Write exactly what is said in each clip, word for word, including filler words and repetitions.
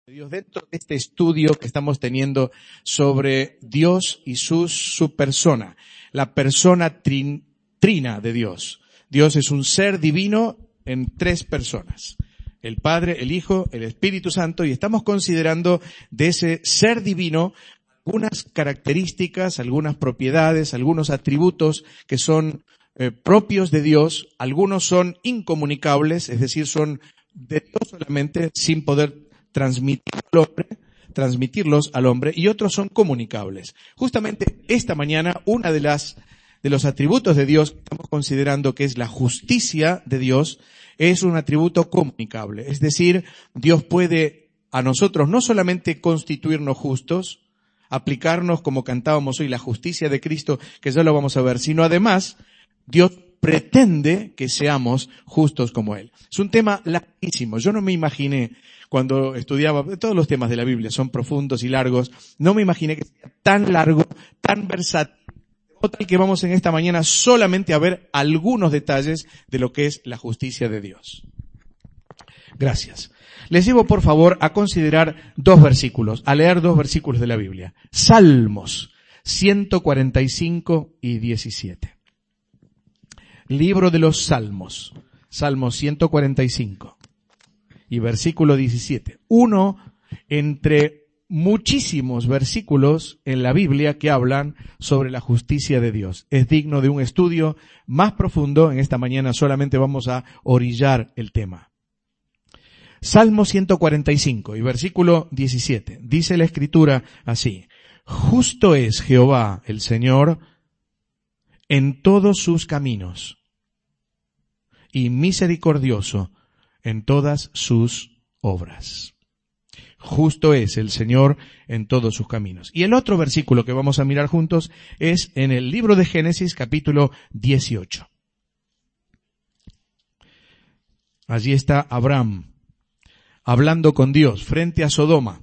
Dios, dentro de este estudio que estamos teniendo sobre Dios y su, su persona, la persona trin, trina de Dios. Dios es un ser divino en tres personas, el Padre, el Hijo, el Espíritu Santo, y estamos considerando de ese ser divino algunas características, algunas propiedades, algunos atributos que son eh, propios de Dios, algunos son incomunicables, es decir, son de Dios solamente, sin poder transmitir al hombre, transmitirlos al hombre, y otros son comunicables. Justamente esta mañana, una de las de los atributos de Dios que estamos considerando, que es la justicia de Dios, es un atributo comunicable. Es decir, Dios puede a nosotros no solamente constituirnos justos, aplicarnos, como cantábamos hoy, la justicia de Cristo, que ya lo vamos a ver, sino además, Dios pretende que seamos justos como Él. Es un tema larguísimo. Yo no me imaginé, cuando estudiaba, todos los temas de la Biblia son profundos y largos, no me imaginé que sea tan largo, tan versátil, tal que vamos en esta mañana solamente a ver algunos detalles de lo que es la justicia de Dios. Gracias. Les llevo por favor a considerar dos versículos, a leer dos versículos de la Biblia. Salmos ciento cuarenta y cinco y diecisiete. Libro de los Salmos, Salmos ciento cuarenta y cinco y versículo diecisiete. Uno entre muchísimos versículos en la Biblia que hablan sobre la justicia de Dios. Es digno de un estudio más profundo. En esta mañana solamente vamos a orillar el tema. Salmo ciento cuarenta y cinco y versículo diecisiete. Dice la Escritura así: Justo es Jehová el Señor en todos sus caminos y misericordioso en todas sus obras. Justo es el Señor en todos sus caminos. Y el otro versículo que vamos a mirar juntos es en el libro de Génesis, capítulo dieciocho. Allí está Abraham hablando con Dios frente a Sodoma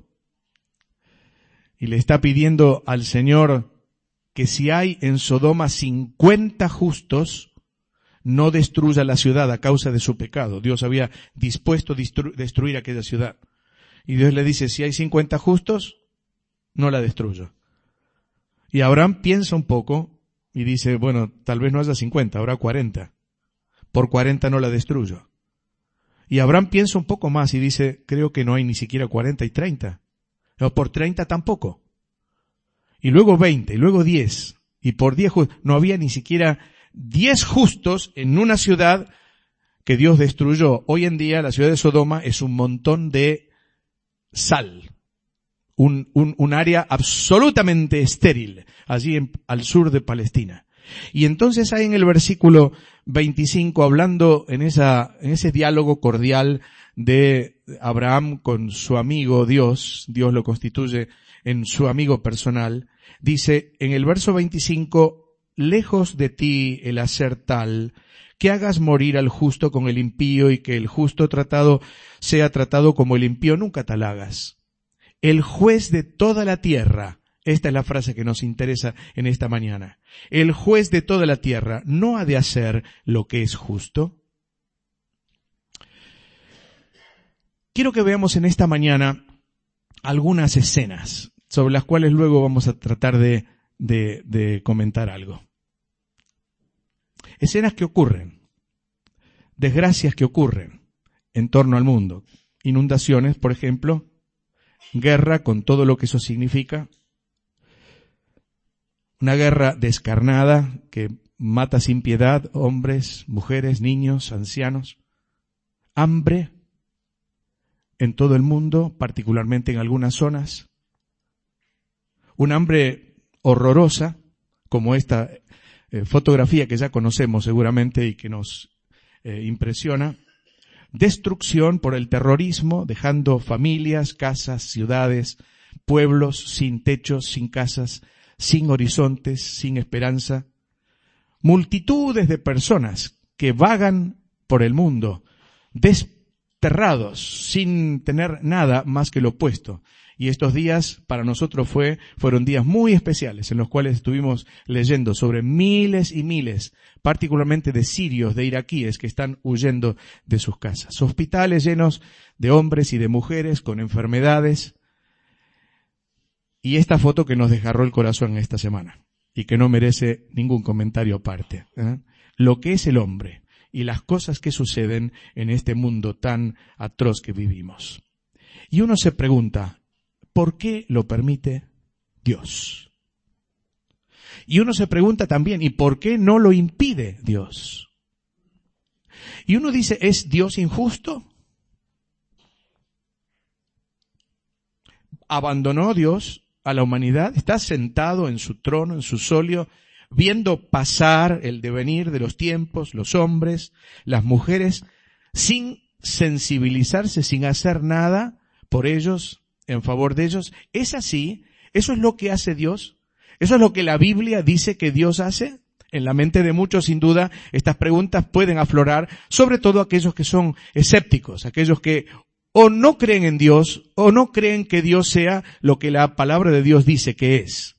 y le está pidiendo al Señor que si hay en Sodoma cincuenta justos, no destruya la ciudad a causa de su pecado. Dios había dispuesto a destru- destruir aquella ciudad. Y Dios le dice, si hay cincuenta justos, no la destruyo. Y Abraham piensa un poco y dice, bueno, tal vez no haya cincuenta, habrá cuarenta. Por cuarenta no la destruyo. Y Abraham piensa un poco más y dice, creo que no hay ni siquiera cuarenta y treinta. O por treinta tampoco. Y luego veinte, y luego diez. Y por diez justos, no había ni siquiera diez justos en una ciudad que Dios destruyó. Hoy en día la ciudad de Sodoma es un montón de sal, un, un, un área absolutamente estéril, allí en, al sur de Palestina. Y entonces hay en el versículo veinticinco, hablando en esa, en ese diálogo cordial de Abraham con su amigo Dios, Dios lo constituye en su amigo personal, dice en el verso veinticinco, lejos de ti el hacer tal, que hagas morir al justo con el impío y que el justo tratado sea tratado como el impío, nunca tal hagas. El juez de toda la tierra, esta es la frase que nos interesa en esta mañana, el juez de toda la tierra no ha de hacer lo que es justo. Quiero que veamos en esta mañana algunas escenas sobre las cuales luego vamos a tratar de, de, de comentar algo. Escenas que ocurren, desgracias que ocurren en torno al mundo, inundaciones, por ejemplo, guerra con todo lo que eso significa, una guerra descarnada que mata sin piedad hombres, mujeres, niños, ancianos, hambre en todo el mundo, particularmente en algunas zonas, un hambre horrorosa como esta Eh, fotografía que ya conocemos seguramente y que nos eh, impresiona, destrucción por el terrorismo, dejando familias, casas, ciudades, pueblos sin techos, sin casas, sin horizontes, sin esperanza, multitudes de personas que vagan por el mundo, des- desterrados, sin tener nada más que lo opuesto. Y estos días para nosotros fue, fueron días muy especiales en los cuales estuvimos leyendo sobre miles y miles, particularmente de sirios, de iraquíes que están huyendo de sus casas. Hospitales llenos de hombres y de mujeres con enfermedades. Y esta foto que nos desgarró el corazón esta semana y que no merece ningún comentario aparte. ¿eh? Lo que es el hombre y las cosas que suceden en este mundo tan atroz que vivimos. Y uno se pregunta, ¿por qué lo permite Dios? Y uno se pregunta también, ¿y por qué no lo impide Dios? Y uno dice, ¿es Dios injusto? ¿Abandonó Dios a la humanidad? ¿Está sentado en su trono, en su solio, viendo pasar el devenir de los tiempos, los hombres, las mujeres, sin sensibilizarse, sin hacer nada por ellos, en favor de ellos? ¿Es así? ¿Eso es lo que hace Dios? ¿Eso es lo que la Biblia dice que Dios hace? En la mente de muchos, sin duda, estas preguntas pueden aflorar, sobre todo aquellos que son escépticos, aquellos que o no creen en Dios, o no creen que Dios sea lo que la palabra de Dios dice que es.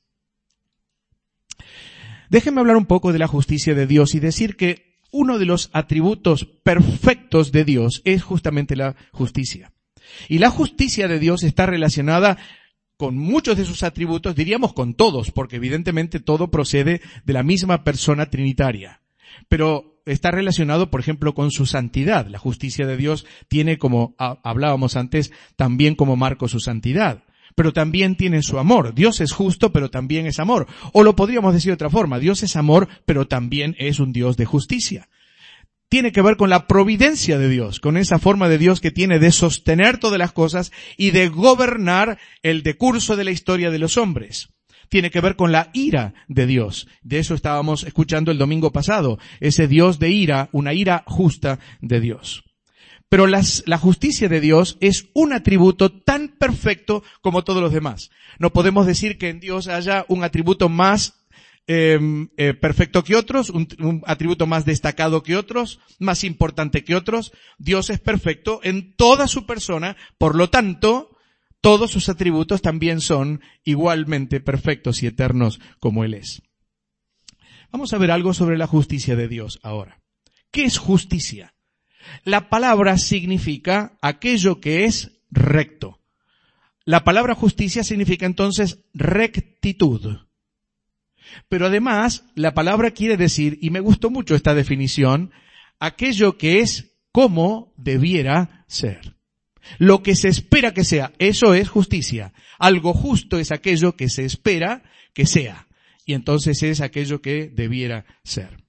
Déjenme hablar un poco de la justicia de Dios y decir que uno de los atributos perfectos de Dios es justamente la justicia. Y la justicia de Dios está relacionada con muchos de sus atributos, diríamos con todos, porque evidentemente todo procede de la misma persona trinitaria. Pero está relacionado, por ejemplo, con su santidad. La justicia de Dios tiene, como hablábamos antes, también como marco su santidad. Pero también tiene su amor. Dios es justo, pero también es amor. O lo podríamos decir de otra forma. Dios es amor, pero también es un Dios de justicia. Tiene que ver con la providencia de Dios, con esa forma de Dios que tiene de sostener todas las cosas y de gobernar el decurso de la historia de los hombres. Tiene que ver con la ira de Dios. De eso estábamos escuchando el domingo pasado. Ese Dios de ira, una ira justa de Dios. Pero las, la justicia de Dios es un atributo tan perfecto como todos los demás. No podemos decir que en Dios haya un atributo más eh, eh, perfecto que otros, un, un atributo más destacado que otros, más importante que otros. Dios es perfecto en toda su persona, por lo tanto, todos sus atributos también son igualmente perfectos y eternos como Él es. Vamos a ver algo sobre la justicia de Dios ahora. ¿Qué es justicia? La palabra significa aquello que es recto. La palabra justicia significa entonces rectitud. Pero además, la palabra quiere decir, y me gustó mucho esta definición, aquello que es como debiera ser. Lo que se espera que sea, eso es justicia. Algo justo es aquello que se espera que sea. Y entonces es aquello que debiera ser.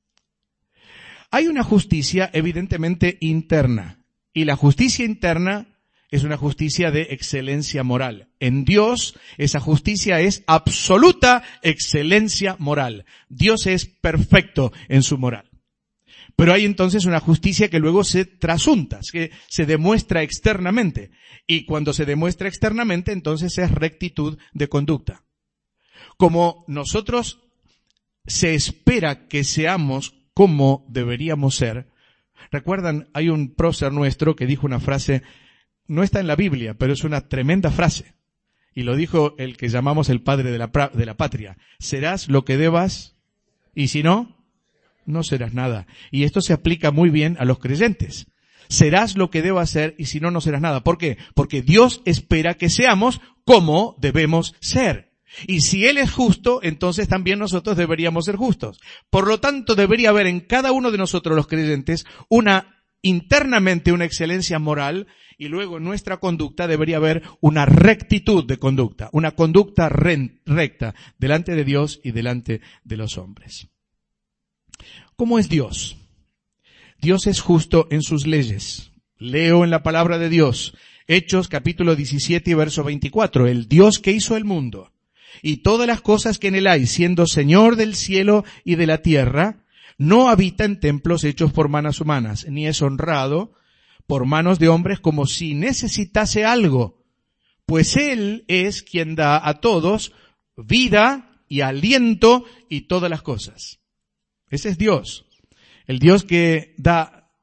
Hay una justicia evidentemente interna. Y la justicia interna es una justicia de excelencia moral. En Dios, esa justicia es absoluta excelencia moral. Dios es perfecto en su moral. Pero hay entonces una justicia que luego se trasunta, que se demuestra externamente. Y cuando se demuestra externamente, entonces es rectitud de conducta. Como nosotros se espera que seamos como deberíamos ser. Recuerdan, hay un prócer nuestro que dijo una frase, no está en la Biblia, pero es una tremenda frase. Y lo dijo el que llamamos el padre de la, de la patria. Serás lo que debas, y si no, no serás nada. Y esto se aplica muy bien a los creyentes. Serás lo que debas ser, y si no, no serás nada. ¿Por qué? Porque Dios espera que seamos como debemos ser. Y si Él es justo, entonces también nosotros deberíamos ser justos. Por lo tanto, debería haber en cada uno de nosotros los creyentes una, internamente una excelencia moral, y luego en nuestra conducta debería haber una rectitud de conducta, una conducta recta delante de Dios y delante de los hombres. ¿Cómo es Dios? Dios es justo en sus leyes. Leo en la palabra de Dios, Hechos capítulo diecisiete y verso veinticuatro, el Dios que hizo el mundo y todas las cosas que en él hay, siendo Señor del cielo y de la tierra, no habita en templos hechos por manos humanas, ni es honrado por manos de hombres como si necesitase algo, pues Él es quien da a todos vida y aliento y todas las cosas. Ese es Dios, el Dios que da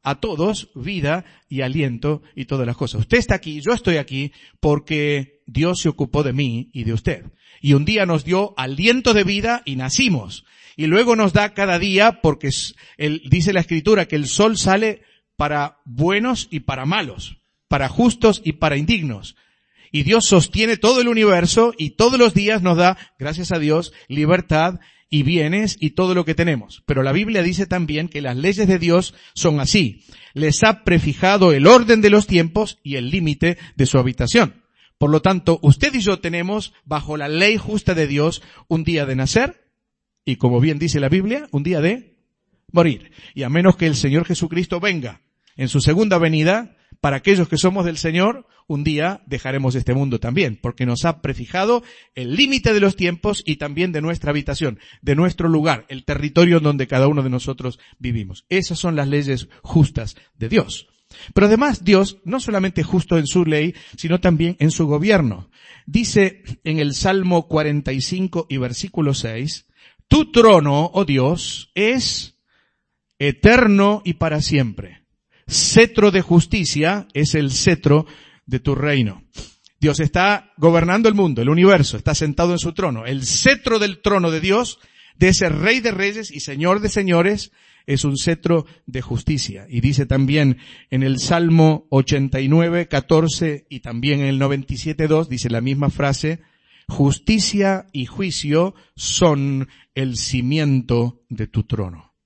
a todos vida y aliento y todas las cosas. Usted está aquí, yo estoy aquí porque Dios se ocupó de mí y de usted. Y un día nos dio aliento de vida y nacimos. Y luego nos da cada día porque el, dice la Escritura que el sol sale para buenos y para malos, para justos y para indignos. Y Dios sostiene todo el universo y todos los días nos da, gracias a Dios, libertad y bienes y todo lo que tenemos. Pero la Biblia dice también que las leyes de Dios son así. Les ha prefijado el orden de los tiempos y el límite de su habitación. Por lo tanto, usted y yo tenemos, bajo la ley justa de Dios, un día de nacer y, como bien dice la Biblia, un día de morir. Y a menos que el Señor Jesucristo venga en su segunda venida, para aquellos que somos del Señor, un día dejaremos este mundo también, porque nos ha prefijado el límite de los tiempos y también de nuestra habitación, de nuestro lugar, el territorio donde cada uno de nosotros vivimos. Esas son las leyes justas de Dios. Pero además Dios no solamente es justo en su ley, sino también en su gobierno. Dice en el Salmo cuarenta y cinco y versículo seis, tu trono, oh Dios, es eterno y para siempre. Cetro de justicia es el cetro de tu reino. Dios está gobernando el mundo, el universo, está sentado en su trono. El cetro del trono de Dios, de ese Rey de Reyes y Señor de Señores, es un cetro de justicia. Y dice también en el Salmo ochenta y nueve, catorce y también en el noventa y siete, dos, dice la misma frase, justicia y juicio son el cimiento de tu trono.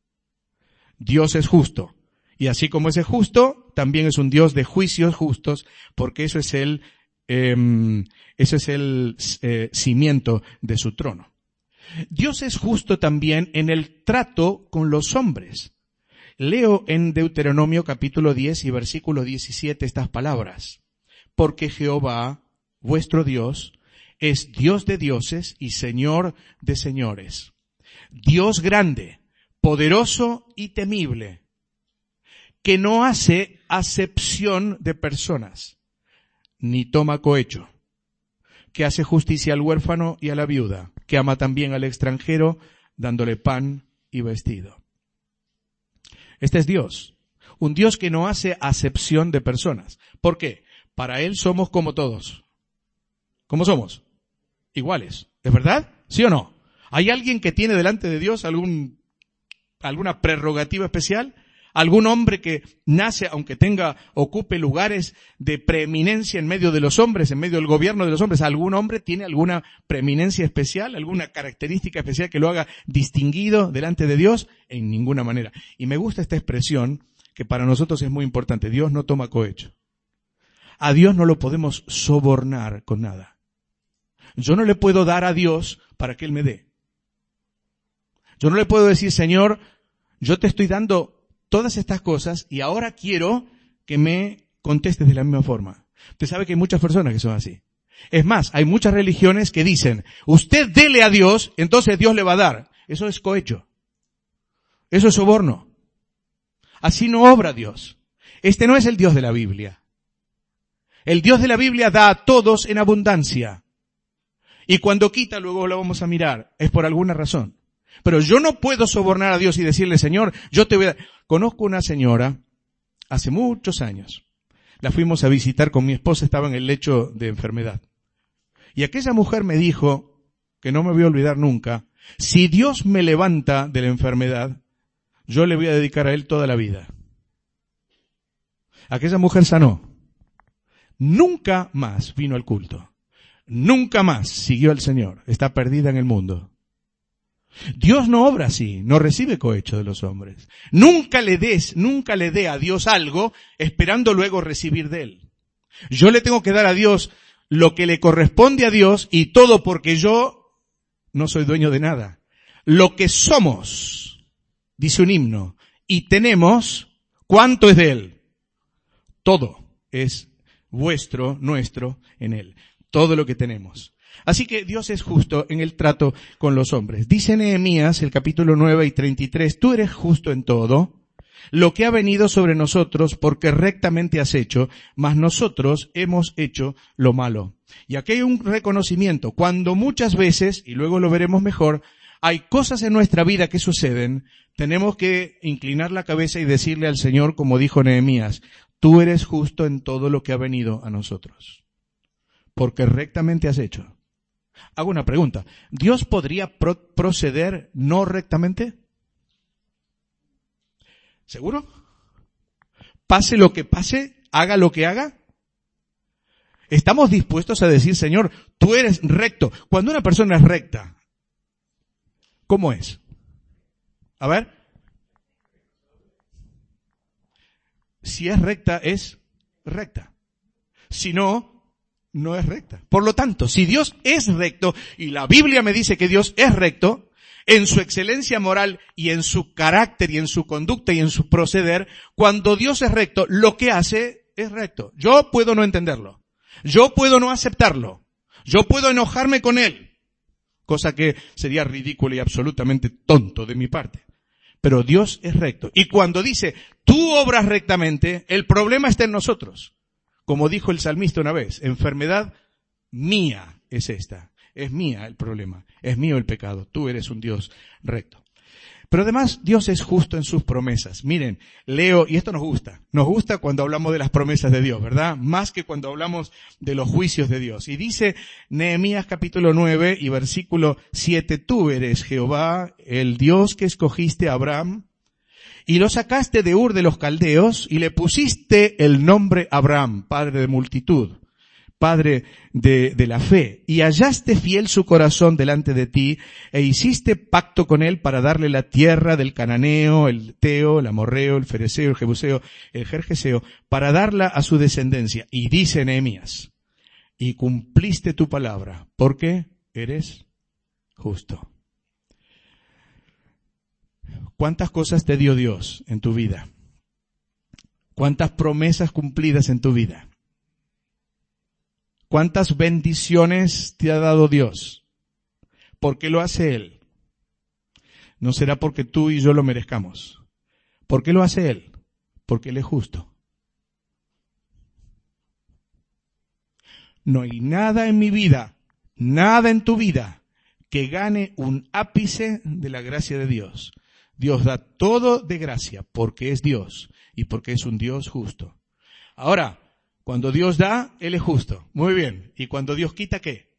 Dios es justo. Y así como ese es justo, también es un Dios de juicios justos, porque eso es el, eh, eso es el eh, cimiento de su trono. Dios es justo también en el trato con los hombres. Leo en Deuteronomio capítulo diez y versículo diecisiete estas palabras. Porque Jehová, vuestro Dios, es Dios de dioses y Señor de señores. Dios grande, poderoso y temible, que no hace acepción de personas, ni toma cohecho, que hace justicia al huérfano y a la viuda, que ama también al extranjero, dándole pan y vestido. Este es Dios, un Dios que no hace acepción de personas. ¿Por qué? Para Él somos como todos. ¿Cómo somos? Iguales. ¿Es verdad? ¿Sí o no? ¿Hay alguien que tiene delante de Dios algún, alguna prerrogativa especial? ¿Algún hombre que nace, aunque tenga, ocupe lugares de preeminencia en medio de los hombres, en medio del gobierno de los hombres? ¿Algún hombre tiene alguna preeminencia especial, alguna característica especial que lo haga distinguido delante de Dios? En ninguna manera. Y me gusta esta expresión que para nosotros es muy importante. Dios no toma cohecho. A Dios no lo podemos sobornar con nada. Yo no le puedo dar a Dios para que Él me dé. Yo no le puedo decir, Señor, yo te estoy dando todas estas cosas y ahora quiero que me contestes de la misma forma. Usted sabe que hay muchas personas que son así. Es más, hay muchas religiones que dicen, usted dele a Dios, entonces Dios le va a dar. Eso es cohecho. Eso es soborno. Así no obra Dios. Este no es el Dios de la Biblia. El Dios de la Biblia da a todos en abundancia. Y cuando quita, luego lo vamos a mirar. Es por alguna razón. Pero yo no puedo sobornar a Dios y decirle, Señor, yo te voy a dar. Conozco una señora, hace muchos años. La fuimos a visitar con mi esposa, estaba en el lecho de enfermedad. Y aquella mujer me dijo, que no me voy a olvidar nunca, si Dios me levanta de la enfermedad, yo le voy a dedicar a Él toda la vida. Aquella mujer sanó. Nunca más vino al culto. Nunca más siguió al Señor. Está perdida en el mundo. Dios no obra así, no recibe cohecho de los hombres. Nunca le des, nunca le dé a Dios algo esperando luego recibir de Él. Yo le tengo que dar a Dios lo que le corresponde a Dios y todo porque yo no soy dueño de nada. Lo que somos, dice un himno, y tenemos, ¿cuánto es de Él? Todo es vuestro, nuestro en Él. Todo lo que tenemos. Así que Dios es justo en el trato con los hombres. Dice Nehemías, el capítulo nueve y treinta y tres, tú eres justo en todo, lo que ha venido sobre nosotros porque rectamente has hecho, mas nosotros hemos hecho lo malo. Y aquí hay un reconocimiento, cuando muchas veces, y luego lo veremos mejor, hay cosas en nuestra vida que suceden, tenemos que inclinar la cabeza y decirle al Señor, como dijo Nehemías, tú eres justo en todo lo que ha venido a nosotros, porque rectamente has hecho. Hago una pregunta, ¿Dios podría pro- proceder no rectamente? ¿Seguro? Pase lo que pase, haga lo que haga. ¿Estamos dispuestos a decir, Señor, tú eres recto? Cuando una persona es recta, ¿cómo es? A ver. Si es recta, es recta. Si no, no es recta. Por lo tanto, si Dios es recto, y la Biblia me dice que Dios es recto, en su excelencia moral y en su carácter y en su conducta y en su proceder, cuando Dios es recto, lo que hace es recto. Yo puedo no entenderlo. Yo puedo no aceptarlo. Yo puedo enojarme con Él. Cosa que sería ridículo y absolutamente tonto de mi parte. Pero Dios es recto. Y cuando dice, tú obras rectamente, el problema está en nosotros. Como dijo el salmista una vez, enfermedad mía es esta. Es mía el problema. Es mío el pecado. Tú eres un Dios recto. Pero además, Dios es justo en sus promesas. Miren, leo, y esto nos gusta. Nos gusta cuando hablamos de las promesas de Dios, ¿verdad? Más que cuando hablamos de los juicios de Dios. Y dice Nehemías capítulo nueve y versículo siete, tú eres Jehová, el Dios que escogiste a Abraham, y lo sacaste de Ur de los Caldeos, y le pusiste el nombre Abraham, padre de multitud. Padre de, de la fe, y hallaste fiel su corazón delante de ti, e hiciste pacto con él para darle la tierra del cananeo, el teo, el amorreo, el fereceo, el jebuseo, el jerjeseo, para darla a su descendencia. Y dice Nehemías, y cumpliste tu palabra, porque eres justo. ¿Cuántas cosas te dio Dios en tu vida? ¿Cuántas promesas cumplidas en tu vida? ¿Cuántas bendiciones te ha dado Dios? ¿Por qué lo hace Él? No será porque tú y yo lo merezcamos. ¿Por qué lo hace Él? Porque Él es justo. No hay nada en mi vida, nada en tu vida, que gane un ápice de la gracia de Dios. Dios da todo de gracia porque es Dios y porque es un Dios justo. Ahora, cuando Dios da, Él es justo. Muy bien. ¿Y cuando Dios quita, qué?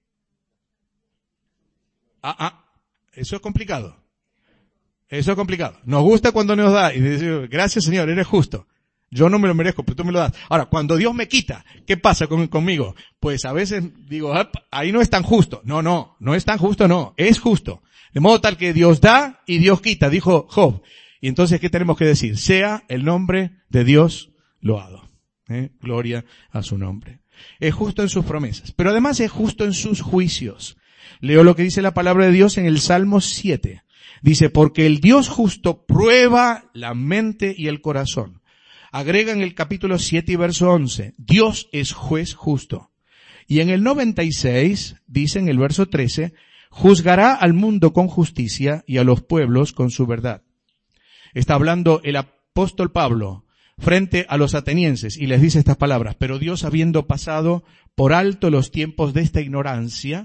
Ah, ah. Eso es complicado. Eso es complicado. Nos gusta cuando nos da y decimos, gracias Señor, eres justo. Yo no me lo merezco, pero tú me lo das. Ahora, cuando Dios me quita, ¿qué pasa con, conmigo? Pues a veces digo, ahí no es tan justo. No, no, no es tan justo, no. Es justo. De modo tal que Dios da y Dios quita, dijo Job. Y entonces, ¿qué tenemos que decir? Sea el nombre de Dios loado. ¿Eh? Gloria a su nombre. Es justo en sus promesas, pero además es justo en sus juicios. Leo lo que dice la palabra de Dios en el Salmo siete. Dice, porque el Dios justo prueba la mente y el corazón. Agrega en el capítulo siete y verso once, Dios es juez justo. Y en el noventa y seis, dice en el verso trece, juzgará al mundo con justicia y a los pueblos con su verdad. Está hablando el apóstol Pablo frente a los atenienses y les dice estas palabras, pero Dios, habiendo pasado por alto los tiempos de esta ignorancia,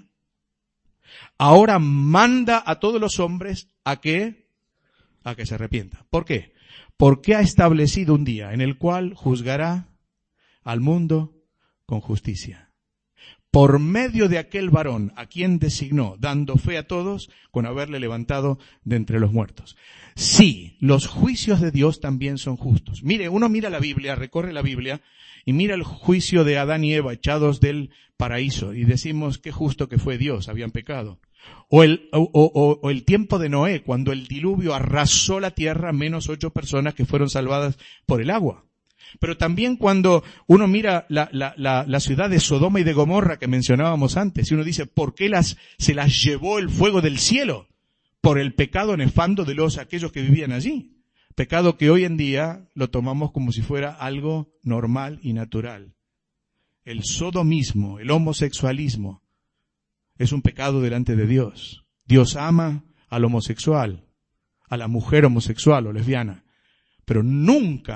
ahora manda a todos los hombres a que, a que se arrepientan. ¿Por qué? Porque ha establecido un día en el cual juzgará al mundo con justicia. Por medio de aquel varón a quien designó, dando fe a todos con haberle levantado de entre los muertos. Sí, los juicios de Dios también son justos. Mire, uno mira la Biblia, recorre la Biblia y mira el juicio de Adán y Eva echados del paraíso y decimos qué justo que fue Dios, habían pecado. O el, o, o, o el tiempo de Noé, cuando el diluvio arrasó la tierra, menos ocho personas que fueron salvadas por el agua. Pero también cuando uno mira la, la, la, la ciudad de Sodoma y de Gomorra que mencionábamos antes, y uno dice, ¿por qué las, se las llevó el fuego del cielo? Por el pecado nefando de los, aquellos que vivían allí. Pecado que hoy en día lo tomamos como si fuera algo normal y natural. El sodomismo, el homosexualismo, es un pecado delante de Dios. Dios ama al homosexual, a la mujer homosexual o lesbiana, pero nunca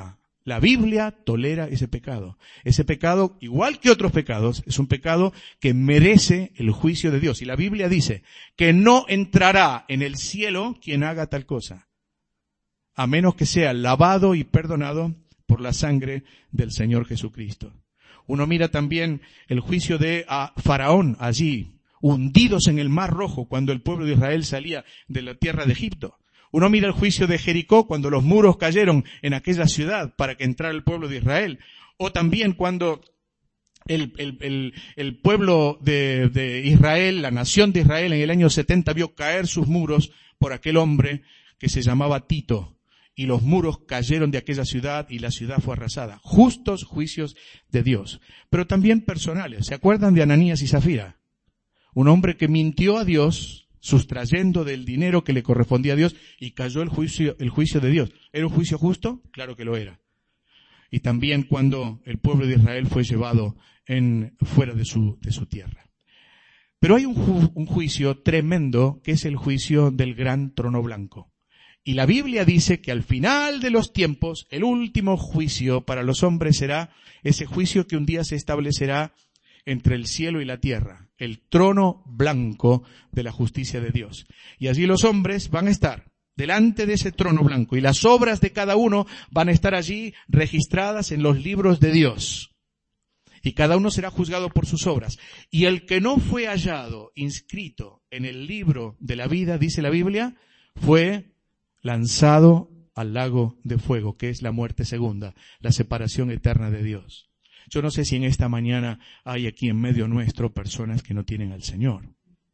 La Biblia tolera ese pecado. Ese pecado, igual que otros pecados, es un pecado que merece el juicio de Dios. Y la Biblia dice que no entrará en el cielo quien haga tal cosa, a menos que sea lavado y perdonado por la sangre del Señor Jesucristo. Uno mira también el juicio de a Faraón allí, hundidos en el Mar Rojo, cuando el pueblo de Israel salía de la tierra de Egipto. Uno mira el juicio de Jericó cuando los muros cayeron en aquella ciudad para que entrara el pueblo de Israel. O también cuando el, el, el, el pueblo de, de Israel, la nación de Israel en el año setenta vio caer sus muros por aquel hombre que se llamaba Tito. Y los muros cayeron de aquella ciudad y la ciudad fue arrasada. Justos juicios de Dios. Pero también personales. ¿Se acuerdan de Ananías y Zafira? Un hombre que mintió a Dios, sustrayendo del dinero que le correspondía a Dios, y cayó el juicio, el juicio de Dios. ¿Era un juicio justo? Claro que lo era. Y también cuando el pueblo de Israel fue llevado en, fuera de su, de su tierra. Pero hay un, ju, un juicio tremendo, que es el juicio del gran trono blanco. Y la Biblia dice que al final de los tiempos, el último juicio para los hombres será ese juicio que un día se establecerá entre el cielo y la tierra, el trono blanco de la justicia de Dios. Y allí los hombres van a estar delante de ese trono blanco y las obras de cada uno van a estar allí registradas en los libros de Dios. Y cada uno será juzgado por sus obras. Y el que no fue hallado inscrito en el libro de la vida, dice la Biblia, fue lanzado al lago de fuego, que es la muerte segunda, la separación eterna de Dios. Yo no sé si en esta mañana hay aquí en medio nuestro personas que no tienen al Señor.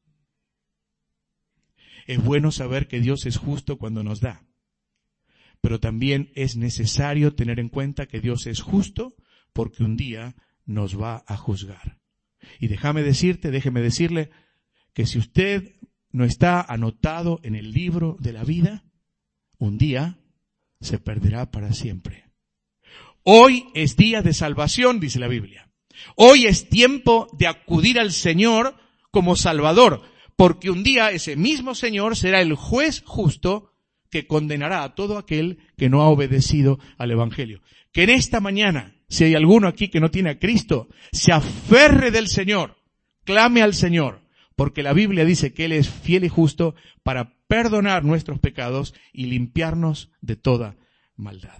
Es bueno saber que Dios es justo cuando nos da, pero también es necesario tener en cuenta que Dios es justo porque un día nos va a juzgar. Y déjame decirte, déjeme decirle, que si usted no está anotado en el libro de la vida, un día se perderá para siempre. Hoy es día de salvación, dice la Biblia. Hoy es tiempo de acudir al Señor como Salvador, porque un día ese mismo Señor será el juez justo que condenará a todo aquel que no ha obedecido al Evangelio. Que en esta mañana, si hay alguno aquí que no tiene a Cristo, se aferre del Señor, clame al Señor, porque la Biblia dice que Él es fiel y justo para perdonar nuestros pecados y limpiarnos de toda maldad.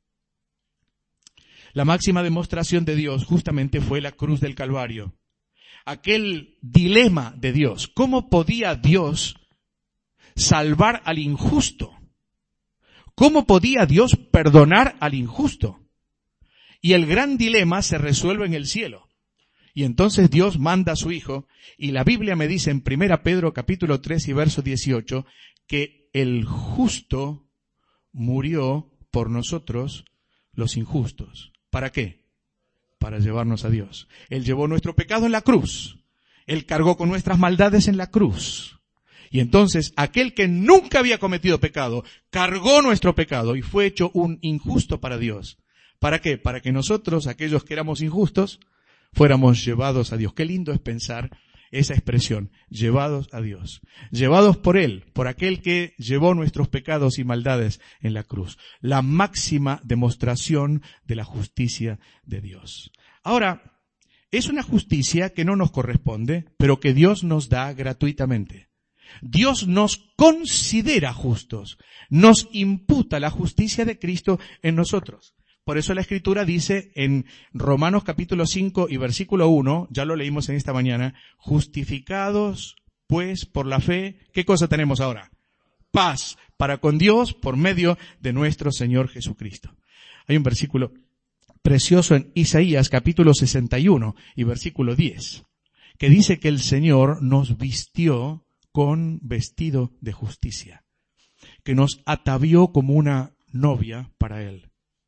La máxima demostración de Dios justamente fue la cruz del Calvario. Aquel dilema de Dios. ¿Cómo podía Dios salvar al injusto? ¿Cómo podía Dios perdonar al injusto? Y el gran dilema se resuelve en el cielo. Y entonces Dios manda a su Hijo, y la Biblia me dice en primera Pedro capítulo tres y verso dieciocho, que el justo murió por nosotros los injustos. ¿Para qué? Para llevarnos a Dios. Él llevó nuestro pecado en la cruz. Él cargó con nuestras maldades en la cruz. Y entonces aquel que nunca había cometido pecado, cargó nuestro pecado y fue hecho un injusto para Dios. ¿Para qué? Para que nosotros, aquellos que éramos injustos, fuéramos llevados a Dios. Qué lindo es pensar esa expresión, llevados a Dios. Llevados por Él, por aquel que llevó nuestros pecados y maldades en la cruz. La máxima demostración de la justicia de Dios. Ahora, es una justicia que no nos corresponde, pero que Dios nos da gratuitamente. Dios nos considera justos, nos imputa la justicia de Cristo en nosotros. Por eso la Escritura dice en Romanos capítulo cinco y versículo uno, ya lo leímos en esta mañana, justificados pues por la fe, ¿qué cosa tenemos ahora? Paz para con Dios por medio de nuestro Señor Jesucristo. Hay un versículo precioso en Isaías capítulo sesenta y uno y versículo diez, que dice que el Señor nos vistió con vestido de justicia, que nos atavió como una novia para Él.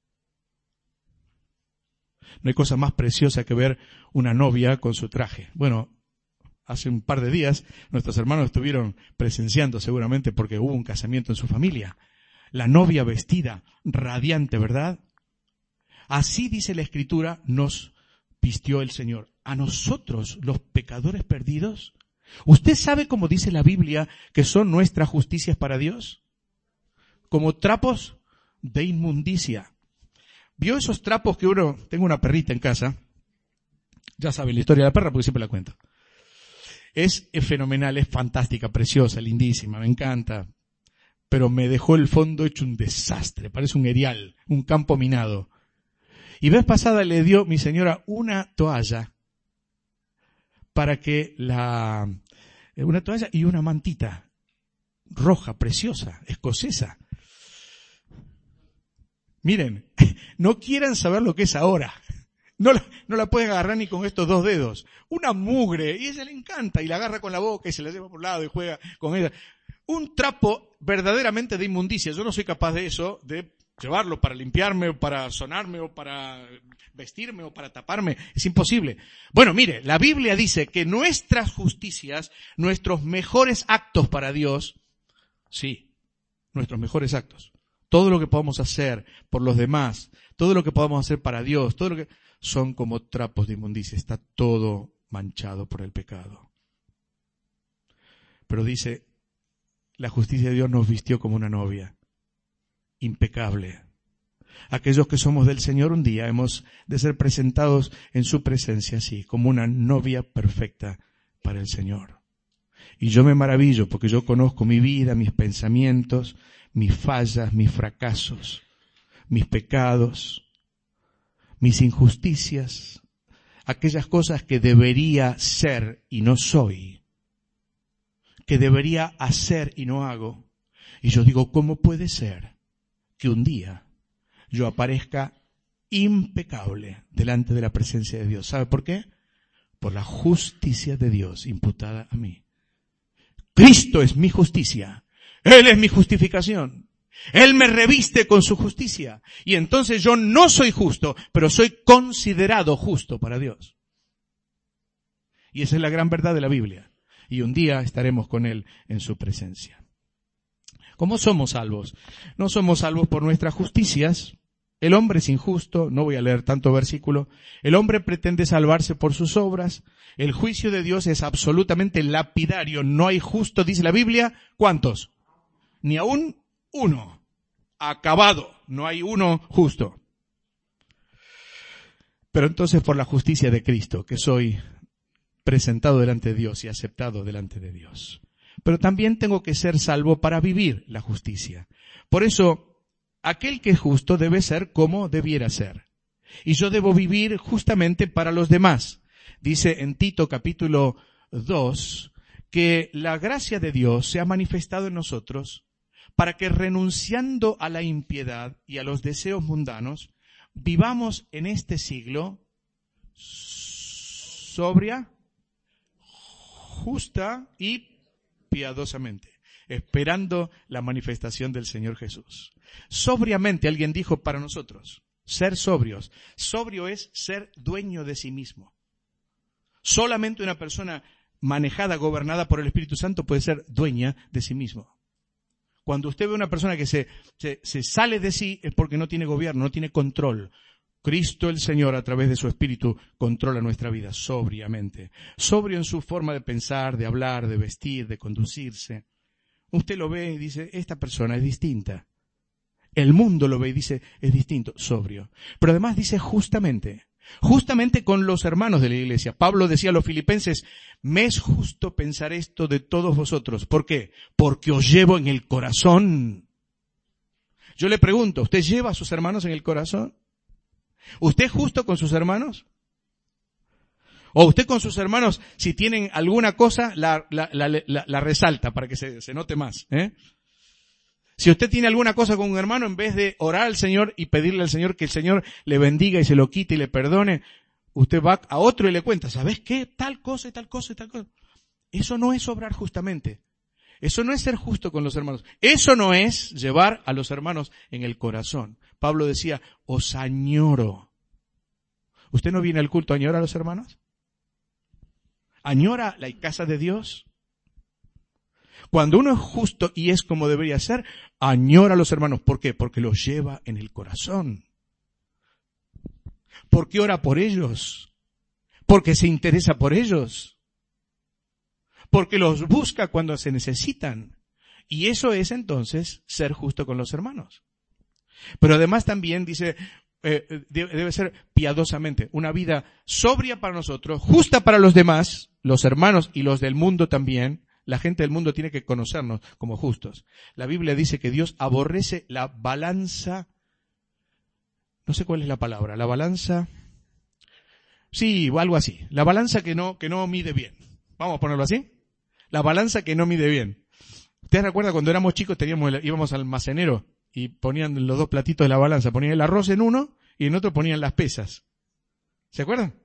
No hay cosa más preciosa que ver una novia con su traje. Bueno, hace un par de días nuestros hermanos estuvieron presenciando seguramente porque hubo un casamiento en su familia. La novia vestida, radiante, ¿verdad? Así dice la Escritura, nos vistió el Señor. A nosotros, los pecadores perdidos. ¿Usted sabe cómo dice la Biblia que son nuestras justicias para Dios? Como trapos de inmundicia. ¿Vio esos trapos que uno, tengo una perrita en casa, ya saben la historia de la perra porque siempre la cuento. Es, es fenomenal, es fantástica, preciosa, lindísima, me encanta. Pero me dejó el fondo hecho un desastre, parece un erial, un campo minado. Y vez pasada le dio mi señora una toalla para que la, una toalla y una mantita roja, preciosa, escocesa. Miren, no quieran saber lo que es ahora. No la, no la pueden agarrar ni con estos dos dedos. Una mugre, y a ella le encanta, y la agarra con la boca y se la lleva por un lado y juega con ella. Un trapo verdaderamente de inmundicia. Yo no soy capaz de eso, de llevarlo para limpiarme, o para sonarme, o para vestirme, o para taparme. Es imposible. Bueno, mire, la Biblia dice que nuestras justicias, nuestros mejores actos para Dios, sí, nuestros mejores actos, todo lo que podamos hacer por los demás, todo lo que podamos hacer para Dios, todo lo que son como trapos de inmundicia, está todo manchado por el pecado. Pero dice, la justicia de Dios nos vistió como una novia, impecable. Aquellos que somos del Señor un día hemos de ser presentados en su presencia así, como una novia perfecta para el Señor. Y yo me maravillo porque yo conozco mi vida, mis pensamientos, mis fallas, mis fracasos, mis pecados, mis injusticias, aquellas cosas que debería ser y no soy, que debería hacer y no hago. Y yo digo, ¿cómo puede ser que un día yo aparezca impecable delante de la presencia de Dios? ¿Sabe por qué? Por la justicia de Dios imputada a mí. Cristo es mi justicia. Él es mi justificación. Él me reviste con su justicia. Y entonces yo no soy justo, pero soy considerado justo para Dios. Y esa es la gran verdad de la Biblia. Y un día estaremos con Él en su presencia. ¿Cómo somos salvos? No somos salvos por nuestras justicias. El hombre es injusto, no voy a leer tanto versículo. El hombre pretende salvarse por sus obras. El juicio de Dios es absolutamente lapidario. No hay justo, dice la Biblia. ¿Cuántos? Ni aún uno. Acabado. No hay uno justo. Pero entonces por la justicia de Cristo, que soy presentado delante de Dios y aceptado delante de Dios. Pero también tengo que ser salvo para vivir la justicia. Por eso, aquel que es justo debe ser como debiera ser. Y yo debo vivir justamente para los demás. Dice en Tito capítulo dos que la gracia de Dios se ha manifestado en nosotros para que renunciando a la impiedad y a los deseos mundanos, vivamos en este siglo sobria, justa y piadosamente, esperando la manifestación del Señor Jesús. Sobriamente, alguien dijo para nosotros, ser sobrios. Sobrio es ser dueño de sí mismo. Solamente una persona manejada, gobernada por el Espíritu Santo puede ser dueña de sí mismo. Cuando usted ve a una persona que se, se, se sale de sí es porque no tiene gobierno, no tiene control. Cristo el Señor a través de su Espíritu controla nuestra vida sobriamente. Sobrio en su forma de pensar, de hablar, de vestir, de conducirse. Usted lo ve y dice, esta persona es distinta. El mundo lo ve y dice, es distinto, sobrio. Pero además dice justamente, justamente con los hermanos de la iglesia. Pablo decía a los filipenses, me es justo pensar esto de todos vosotros. ¿Por qué? Porque os llevo en el corazón. Yo le pregunto, ¿usted lleva a sus hermanos en el corazón? ¿Usted es justo con sus hermanos? O usted con sus hermanos, si tienen alguna cosa, la, la, la, la, la resalta para que se, se note más, ¿eh? Si usted tiene alguna cosa con un hermano, en vez de orar al Señor y pedirle al Señor que el Señor le bendiga y se lo quite y le perdone, usted va a otro y le cuenta, ¿sabes qué? Tal cosa y tal cosa y tal cosa. Eso no es obrar justamente. Eso no es ser justo con los hermanos. Eso no es llevar a los hermanos en el corazón. Pablo decía, os añoro. ¿Usted no viene al culto a añorar a los hermanos? ¿Añora la casa de Dios? Cuando uno es justo y es como debería ser, añora a los hermanos. ¿Por qué? Porque los lleva en el corazón. Porque ora por ellos. Porque se interesa por ellos. Porque los busca cuando se necesitan. Y eso es entonces ser justo con los hermanos. Pero además también dice, eh, debe ser piadosamente, una vida sobria para nosotros, justa para los demás, los hermanos y los del mundo también. La gente del mundo tiene que conocernos como justos. La Biblia dice que Dios aborrece la balanza, no sé cuál es la palabra, la balanza, sí, o algo así, la balanza que no, que no mide bien. Vamos a ponerlo así. La balanza que no mide bien. ¿Ustedes recuerdan cuando éramos chicos teníamos, íbamos al almacenero y ponían los dos platitos de la balanza, ponían el arroz en uno y en otro ponían las pesas? ¿Se acuerdan?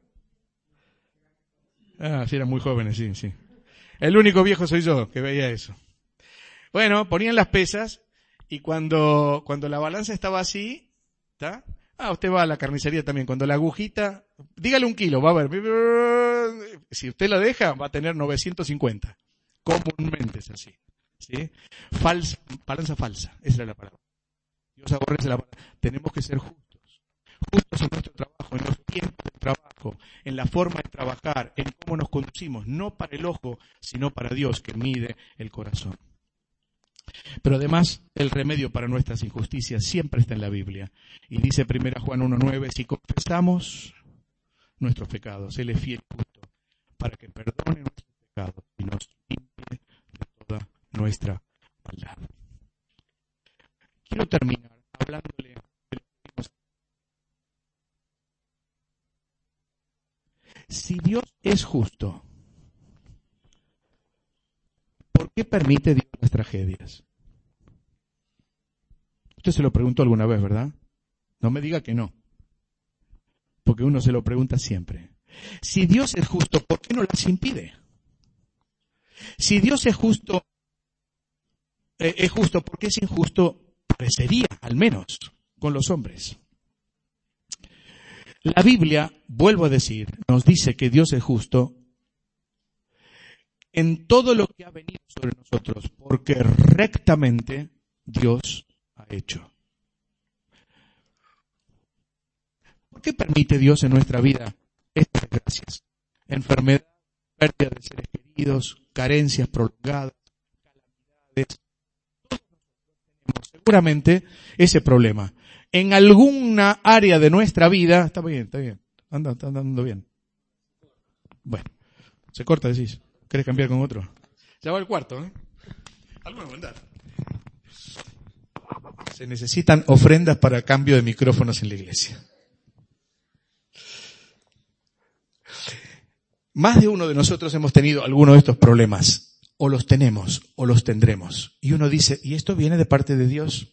Ah, sí, eran muy jóvenes, sí, sí. El único viejo soy yo que veía eso. Bueno, ponían las pesas y cuando, cuando la balanza estaba así, ¿está? Ah, usted va a la carnicería también. Cuando la agujita, dígale un kilo, va a ver. Si usted la deja, va a tener novecientos cincuenta. Comúnmente es así. ¿Sí? Falsa, balanza falsa. Esa era la palabra. Dios aborrece la palabra. Tenemos que ser justos. Justos en nuestro trabajo, en los tiempos de trabajo, en la forma de trabajar, en cómo nos conducimos, no para el ojo, sino para Dios que mide el corazón. Pero además, el remedio para nuestras injusticias siempre está en la Biblia. Y dice primera Juan uno nueve, si confesamos nuestros pecados, Él es fiel y justo para que perdone nuestros pecados y nos limpie de toda nuestra maldad. Quiero terminar hablándole. Si Dios es justo, ¿por qué permite Dios las tragedias? Usted se lo preguntó alguna vez, ¿verdad? No me diga que no, porque uno se lo pregunta siempre. Si Dios es justo, ¿por qué no las impide? Si Dios es justo, eh, es justo, ¿por qué es injusto? Parecería, al menos, con los hombres. La Biblia, vuelvo a decir, nos dice que Dios es justo en todo lo que ha venido sobre nosotros, porque rectamente Dios ha hecho. ¿Por qué permite Dios en nuestra vida estas desgracias? Enfermedad, pérdida de seres queridos, carencias prolongadas, calamidades. Todos nosotros tenemos seguramente ese problema. En alguna área de nuestra vida, está bien, está bien, anda, está andando bien. Bueno, se corta, decís. ¿Querés cambiar con otro? Ya va el cuarto, ¿eh? Alguna bondad. Se necesitan ofrendas para cambio de micrófonos en la iglesia. Más de uno de nosotros hemos tenido alguno de estos problemas. O los tenemos, o los tendremos. Y uno dice, ¿y esto viene de parte de Dios?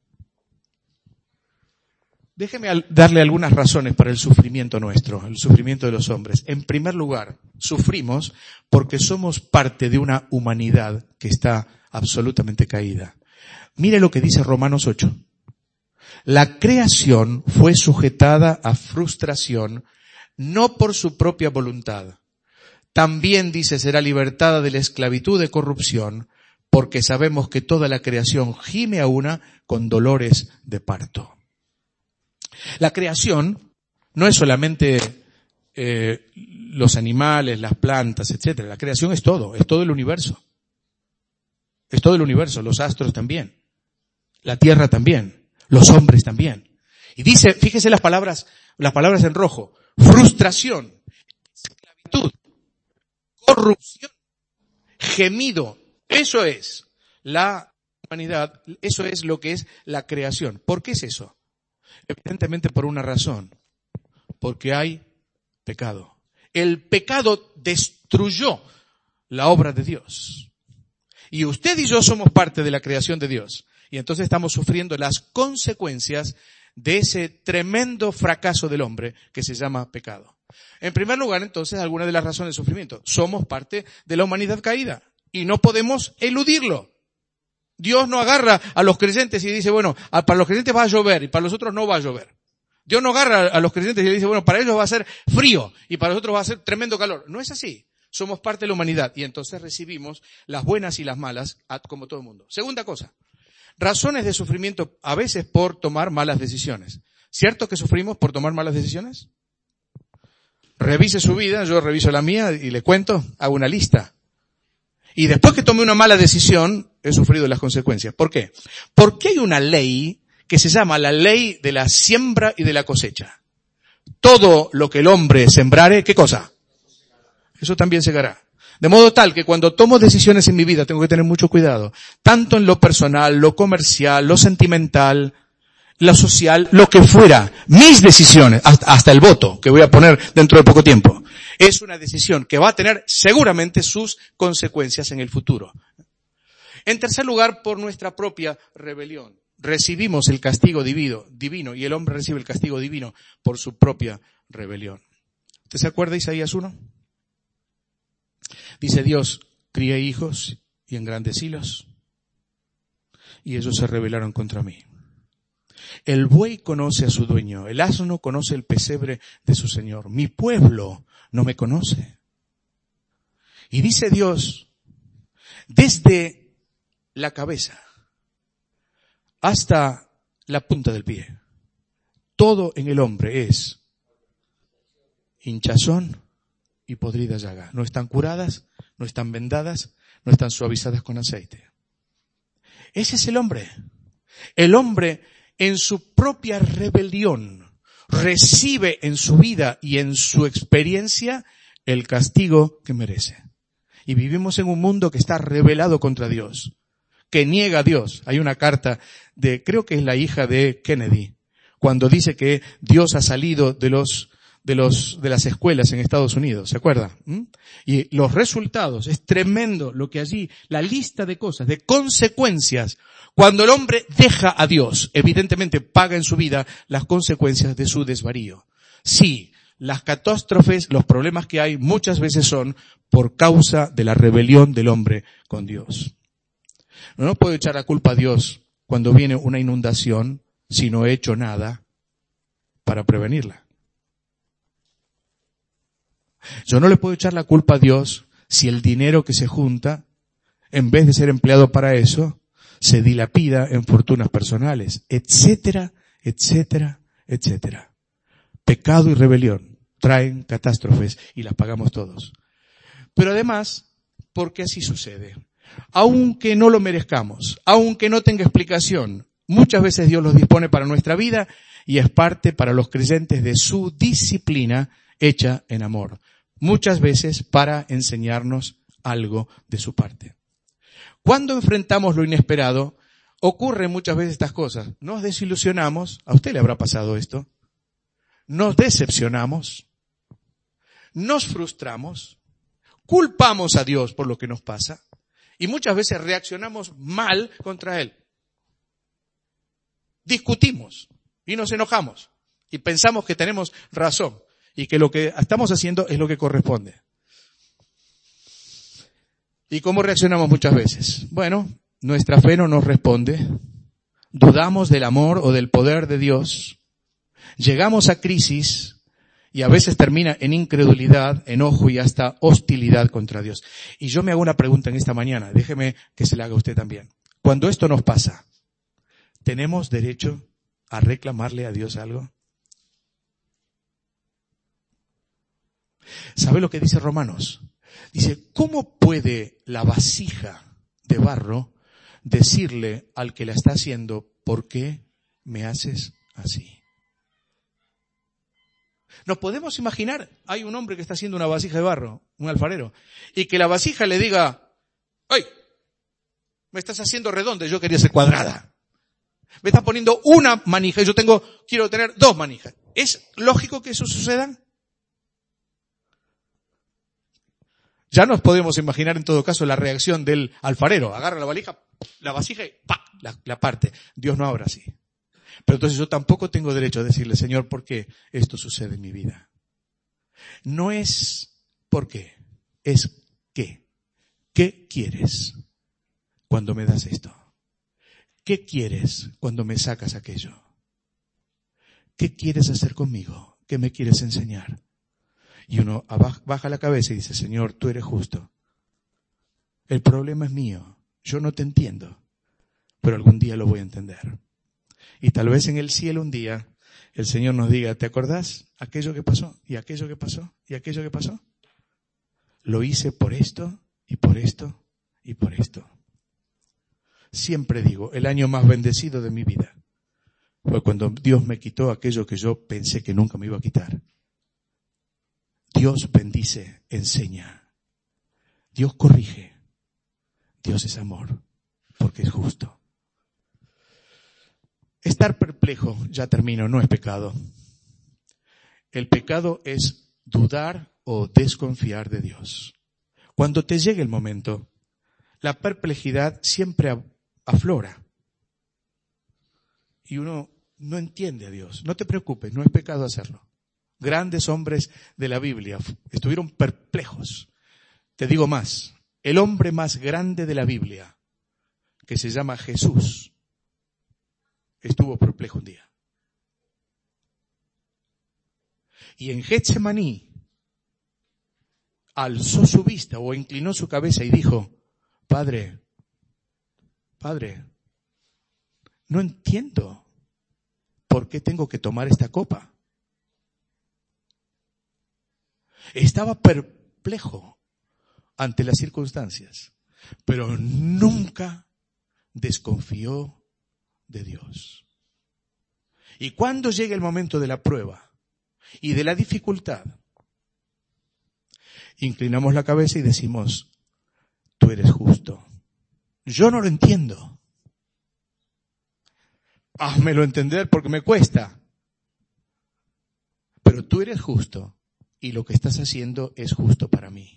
Déjeme darle algunas razones para el sufrimiento nuestro, el sufrimiento de los hombres. En primer lugar, sufrimos porque somos parte de una humanidad que está absolutamente caída. Mire lo que dice Romanos ocho. La creación fue sujetada a frustración, no por su propia voluntad. También, dice, será libertada de la esclavitud de corrupción, porque sabemos que toda la creación gime a una con dolores de parto. La creación no es solamente eh, los animales, las plantas, etcétera. La creación es todo, es todo el universo. Es todo el universo, los astros también, la tierra también, los hombres también. Y dice, fíjese las palabras, las palabras en rojo: frustración, esclavitud, corrupción, gemido. Eso es la humanidad, eso es lo que es la creación. ¿Por qué es eso? Evidentemente por una razón, porque hay pecado. El pecado destruyó la obra de Dios. Y usted y yo somos parte de la creación de Dios. Y entonces estamos sufriendo las consecuencias de ese tremendo fracaso del hombre que se llama pecado. En primer lugar, entonces, algunas de las razones del sufrimiento. Somos parte de la humanidad caída y no podemos eludirlo. Dios no agarra a los creyentes y dice, bueno, para los creyentes va a llover y para los otros no va a llover. Dios no agarra a los creyentes y le dice, bueno, para ellos va a ser frío y para los otros va a ser tremendo calor. No es así. Somos parte de la humanidad y entonces recibimos las buenas y las malas como todo el mundo. Segunda cosa, razones de sufrimiento a veces por tomar malas decisiones. ¿Cierto que sufrimos por tomar malas decisiones? Revise su vida, yo reviso la mía y le cuento, hago una lista. Y después que tomé una mala decisión, he sufrido las consecuencias. ¿Por qué? Porque hay una ley que que se llama la ley de la siembra y de la cosecha. Todo lo que el hombre sembrare, ¿qué cosa? Eso también segará. De modo tal que cuando tomo decisiones en mi vida tengo que tener mucho cuidado, tanto en lo personal, lo comercial, lo sentimental, lo social, lo que fuera, mis decisiones, hasta, hasta el voto que voy a poner dentro de poco tiempo, es una decisión que va a tener seguramente sus consecuencias en el futuro. En tercer lugar, por nuestra propia rebelión. Recibimos el castigo divino, divino y el hombre recibe el castigo divino por su propia rebelión. ¿Usted se acuerda de Isaías uno? Dice Dios, crié hijos y engrandecílos, y ellos se rebelaron contra mí. El buey conoce a su dueño, el asno conoce el pesebre de su señor. Mi pueblo no me conoce. Y dice Dios, desde la cabeza hasta la punta del pie, todo en el hombre es hinchazón y podrida llaga. No están curadas, no están vendadas, no están suavizadas con aceite. Ese es el hombre. El hombre en su propia rebelión recibe en su vida y en su experiencia el castigo que merece. Y vivimos en un mundo que está rebelado contra Dios, que niega a Dios. Hay una carta de, creo que es la hija de Kennedy, cuando dice que Dios ha salido de los de los de las escuelas en Estados Unidos, ¿se acuerda? ¿Mm? Y los resultados, es tremendo lo que allí, la lista de cosas, de consecuencias. Cuando el hombre deja a Dios, evidentemente paga en su vida las consecuencias de su desvarío. Sí, las catástrofes, los problemas que hay muchas veces son por causa de la rebelión del hombre con Dios. No, no puedo echar la culpa a Dios cuando viene una inundación si no he hecho nada para prevenirla. Yo no le puedo echar la culpa a Dios si el dinero que se junta, en vez de ser empleado para eso, se dilapida en fortunas personales, etcétera, etcétera, etcétera. Pecado y rebelión traen catástrofes y las pagamos todos. Pero además, porque así sucede. Aunque no lo merezcamos, aunque no tenga explicación, muchas veces Dios los dispone para nuestra vida y es parte para los creyentes de su disciplina hecha en amor. Muchas veces para enseñarnos algo de su parte. Cuando enfrentamos lo inesperado, ocurren muchas veces estas cosas. Nos desilusionamos, a usted le habrá pasado esto, nos decepcionamos, nos frustramos, culpamos a Dios por lo que nos pasa y muchas veces reaccionamos mal contra Él. Discutimos y nos enojamos y pensamos que tenemos razón y que lo que estamos haciendo es lo que corresponde. ¿Y cómo reaccionamos muchas veces? Bueno, nuestra fe no nos responde, dudamos del amor o del poder de Dios, llegamos a crisis y a veces termina en incredulidad, enojo y hasta hostilidad contra Dios. Y yo me hago una pregunta en esta mañana, déjeme que se la haga a usted también. Cuando esto nos pasa, ¿tenemos derecho a reclamarle a Dios algo? ¿Sabe lo que dice Romanos? Dice, ¿cómo puede la vasija de barro decirle al que la está haciendo, ¿por qué me haces así? Nos podemos imaginar, hay un hombre que está haciendo una vasija de barro, un alfarero, y que la vasija le diga, ¡ay! Me estás haciendo redonda, yo quería ser cuadrada. Me estás poniendo una manija y yo tengo, quiero tener dos manijas. ¿Es lógico que eso suceda? Ya nos podemos imaginar en todo caso la reacción del alfarero. Agarra la valija, la vasija y ¡pa! La, la parte. Dios no obra así. Pero entonces yo tampoco tengo derecho a decirle, Señor, ¿por qué esto sucede en mi vida? No es por qué, es qué. ¿Qué quieres cuando me das esto? ¿Qué quieres cuando me sacas aquello? ¿Qué quieres hacer conmigo? ¿Qué me quieres enseñar? Y uno baja la cabeza y dice, Señor, tú eres justo. El problema es mío. Yo no te entiendo, pero algún día lo voy a entender. Y tal vez en el cielo un día el Señor nos diga, ¿te acordás aquello que pasó? ¿Y aquello que pasó? ¿Y aquello que pasó? Lo hice por esto y por esto y por esto. Siempre digo, el año más bendecido de mi vida fue cuando Dios me quitó aquello que yo pensé que nunca me iba a quitar. Dios bendice, enseña. Dios corrige. Dios es amor, porque es justo. Estar perplejo, ya termino, no es pecado. El pecado es dudar o desconfiar de Dios. Cuando te llegue el momento, la perplejidad siempre aflora. Y uno no entiende a Dios. No te preocupes, no es pecado hacerlo. Grandes hombres de la Biblia estuvieron perplejos. Te digo más, el hombre más grande de la Biblia, que se llama Jesús, estuvo perplejo un día. Y en Getsemaní alzó su vista o inclinó su cabeza y dijo, Padre, Padre, no entiendo por qué tengo que tomar esta copa. Estaba perplejo ante las circunstancias, pero nunca desconfió de Dios. Y cuando llegue el momento de la prueba y de la dificultad, inclinamos la cabeza y decimos, tú eres justo. Yo no lo entiendo. Házmelo entender porque me cuesta. Pero tú eres justo y lo que estás haciendo es justo para mí.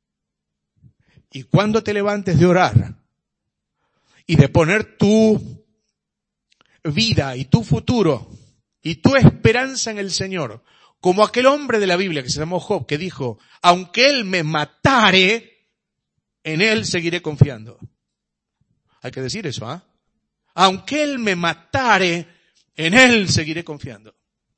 Y cuando te levantes de orar y de poner tu vida y tu futuro y tu esperanza en el Señor, como aquel hombre de la Biblia que se llamó Job, que dijo, aunque él me matare, en él seguiré confiando. Hay que decir eso, ¿ah? ¿eh? Aunque él me matare, en él seguiré confiando.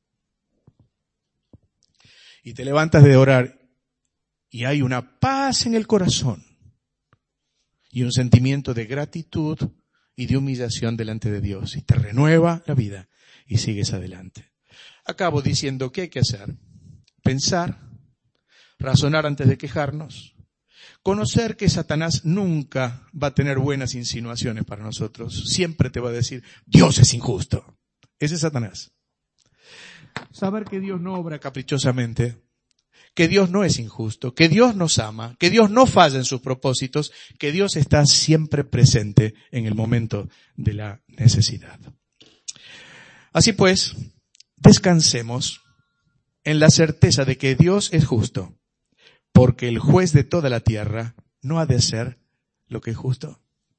Y te levantas de orar y hay una paz en el corazón y un sentimiento de gratitud y de humillación delante de Dios y te renueva la vida y sigues adelante. Acabo diciendo qué hay que hacer. Pensar, razonar antes de quejarnos, conocer que Satanás nunca va a tener buenas insinuaciones para nosotros. Siempre te va a decir, Dios es injusto. Ese es Satanás. Saber que Dios no obra caprichosamente, que Dios no es injusto, que Dios nos ama, que Dios no falla en sus propósitos, que Dios está siempre presente en el momento de la necesidad. Así pues, descansemos en la certeza de que Dios es justo, porque el juez de toda la tierra no ha de hacer lo que es justo.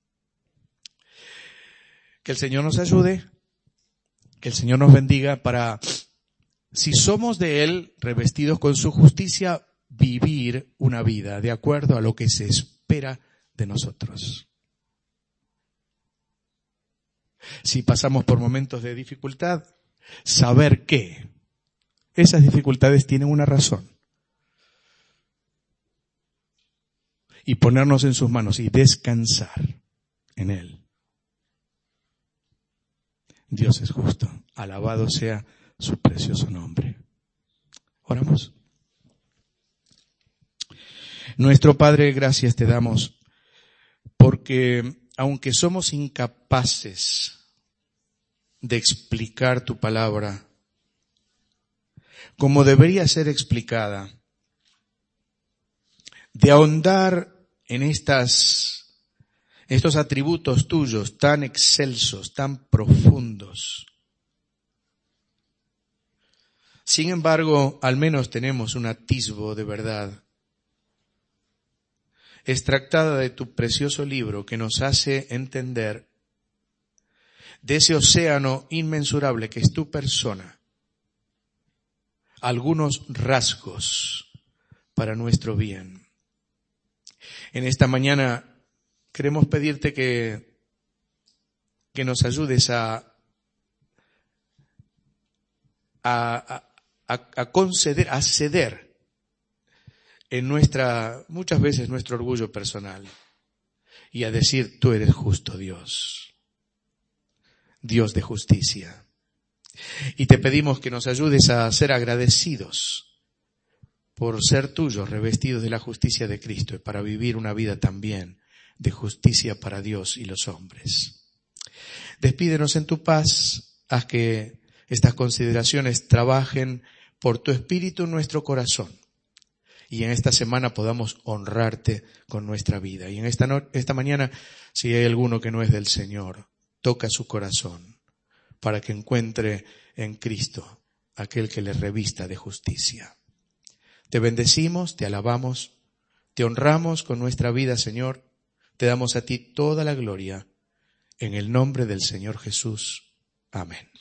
Que el Señor nos ayude, que el Señor nos bendiga para, si somos de Él, revestidos con su justicia, vivir una vida de acuerdo a lo que se espera de nosotros. Si pasamos por momentos de dificultad, saber que esas dificultades tienen una razón. Y ponernos en sus manos y descansar en Él. Dios es justo. Alabado sea su precioso nombre. Oramos. Nuestro Padre, gracias te damos porque aunque somos incapaces de explicar tu palabra como debería ser explicada, de ahondar en estas, estos atributos tuyos tan excelsos, tan profundos. Sin embargo, al menos tenemos un atisbo de verdad extractada de tu precioso libro que nos hace entender de ese océano inmensurable que es tu persona, algunos rasgos para nuestro bien. En esta mañana queremos pedirte que, que nos ayudes a, a, a, a conceder, a ceder en nuestra, muchas veces nuestro orgullo personal y a decir, tú eres justo, Dios, Dios de justicia. Y te pedimos que nos ayudes a ser agradecidos por ser tuyos, revestidos de la justicia de Cristo y para vivir una vida también de justicia para Dios y los hombres. Despídenos en tu paz Haz que estas consideraciones trabajen por tu Espíritu en nuestro corazón. Y en esta semana podamos honrarte con nuestra vida. Y en esta, no, esta mañana, si hay alguno que no es del Señor, toca su corazón para que encuentre en Cristo aquel que le revista de justicia. Te bendecimos, te alabamos, te honramos con nuestra vida, Señor. Te damos a ti toda la gloria. En el nombre del Señor Jesús. Amén.